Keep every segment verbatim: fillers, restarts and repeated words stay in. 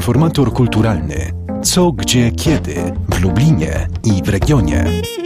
Informator kulturalny. Co, gdzie, kiedy w Lublinie i w regionie.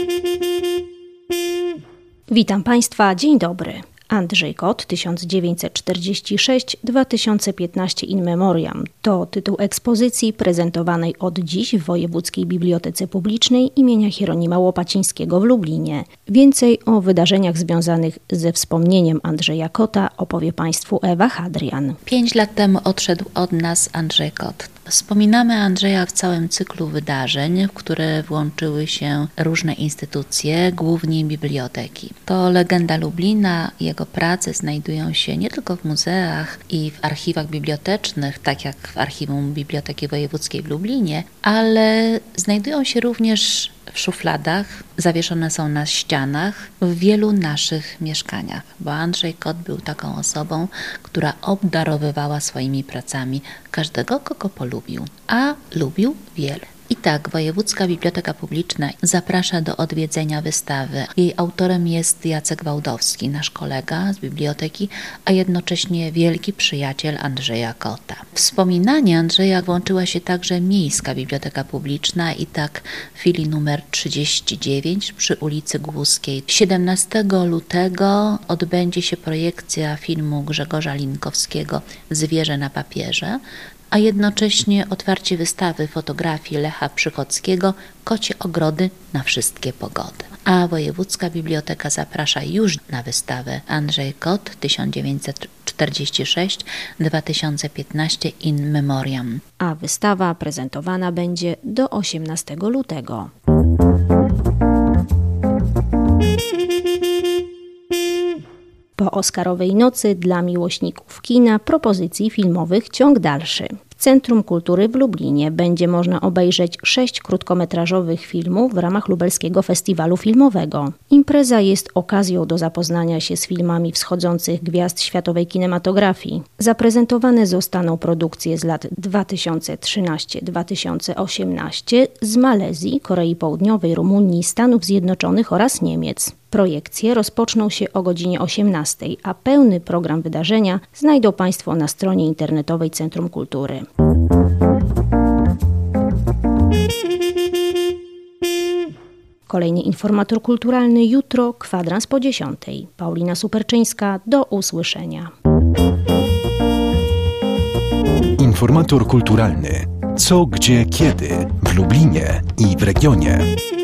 Witam Państwa, dzień dobry. Andrzej Kot, tysiąc dziewięćset czterdziesty szósty do dwa tysiące piętnastego in memoriam to tytuł ekspozycji prezentowanej od dziś w Wojewódzkiej Bibliotece Publicznej imienia Hieronima Łopacińskiego w Lublinie. Więcej o wydarzeniach związanych ze wspomnieniem Andrzeja Kota opowie Państwu Ewa Hadrian. Pięć lat temu odszedł od nas Andrzej Kot. Wspominamy Andrzeja w całym cyklu wydarzeń, w które włączyły się różne instytucje, głównie biblioteki. To legenda Lublina, jego prace znajdują się nie tylko w muzeach i w archiwach bibliotecznych, tak jak w Archiwum Biblioteki Wojewódzkiej w Lublinie, ale znajdują się również w szufladach, zawieszone są na ścianach w wielu naszych mieszkaniach, bo Andrzej Kot był taką osobą, która obdarowywała swoimi pracami każdego, kogo polubił, a lubił wielu. I tak, Wojewódzka Biblioteka Publiczna zaprasza do odwiedzenia wystawy. Jej autorem jest Jacek Wałdowski, nasz kolega z biblioteki, a jednocześnie wielki przyjaciel Andrzeja Kota. W wspominanie Andrzeja włączyła się także Miejska Biblioteka Publiczna i tak w filii numer trzydzieści dziewięć przy ulicy Głuskiej. siedemnastego lutego odbędzie się projekcja filmu Grzegorza Linkowskiego Zwierzę na papierze, a jednocześnie otwarcie wystawy fotografii Lecha Przychodzkiego Kocie ogrody na wszystkie pogody. A Wojewódzka Biblioteka zaprasza już na wystawę Andrzej Kot tysiąc dziewięćset czterdziesty szósty do dwa tysiące piętnastego in memoriam. A wystawa prezentowana będzie do osiemnastego lutego. Po Oscarowej nocy dla miłośników kina propozycji filmowych ciąg dalszy. W Centrum Kultury w Lublinie będzie można obejrzeć sześć krótkometrażowych filmów w ramach Lubelskiego Festiwalu Filmowego. Impreza jest okazją do zapoznania się z filmami wschodzących gwiazd światowej kinematografii. Zaprezentowane zostaną produkcje z lat dwa tysiące trzynasty do dwa tysiące osiemnastego z Malezji, Korei Południowej, Rumunii, Stanów Zjednoczonych oraz Niemiec. Projekcje rozpoczną się o godzinie osiemnastej, a pełny program wydarzenia znajdą Państwo na stronie internetowej Centrum Kultury. Kolejny informator kulturalny jutro, kwadrans po dziesiątej. Paulina Superczyńska, do usłyszenia. Informator kulturalny. Co, gdzie, kiedy w Lublinie i w regionie.